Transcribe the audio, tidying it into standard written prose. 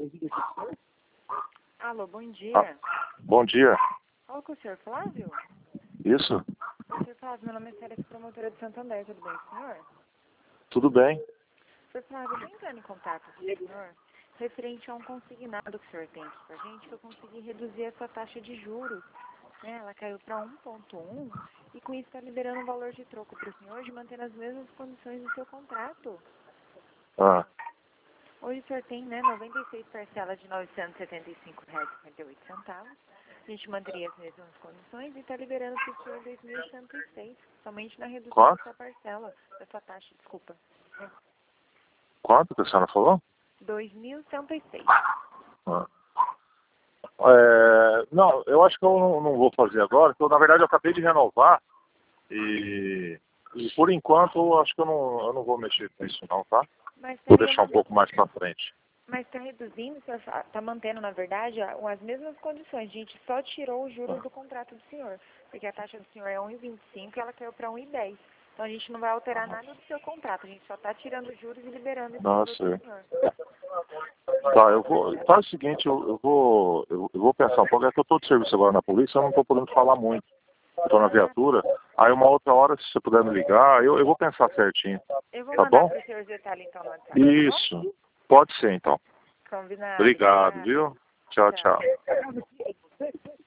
Alô, bom dia. Bom dia. Fala com o senhor Flávio? Isso? Senhor Flávio, meu nome é Célia, promotora de Santander, tudo bem, senhor? Tudo bem? Senhor Flávio, eu estou entrando em contato com o senhor referente a um consignado que o senhor tem aqui com a gente, que eu consegui reduzir essa taxa de juros. Né? Ela caiu para 1,1 e com isso está liberando um valor de troco para o senhor de manter as mesmas condições do seu contrato. Hoje o senhor tem, né, 96 parcelas de R$ 975,58. A gente manteria as mesmas condições e está liberando para o senhor 2.106, somente na redução da sua parcela, da sua taxa, desculpa. Quanto que a senhora falou? 2.106. Não, eu acho que eu não vou fazer agora, porque na verdade eu acabei de renovar e por enquanto eu acho que eu não vou mexer com isso não, tá? Vou deixar um pouco mais para frente. Mas está reduzindo, está mantendo, na verdade, as mesmas condições. A gente só tirou os juros do contrato do senhor, porque a taxa do senhor é 1,25 e ela caiu para 1,10. Então a gente não vai alterar nada do seu contrato, a gente só está tirando os juros e liberando esse valor do senhor. Tá, faz o seguinte, eu vou pensar um pouco, é que eu estou de serviço agora na polícia, eu não estou podendo falar muito. Estou na viatura, aí uma outra hora, se você puder me ligar, eu vou pensar certinho. Eu vou tá mandar bom? para o senhor detalhe então no WhatsApp. Isso, pode ser então. Combinado. Obrigado, viu? Tchau, tchau.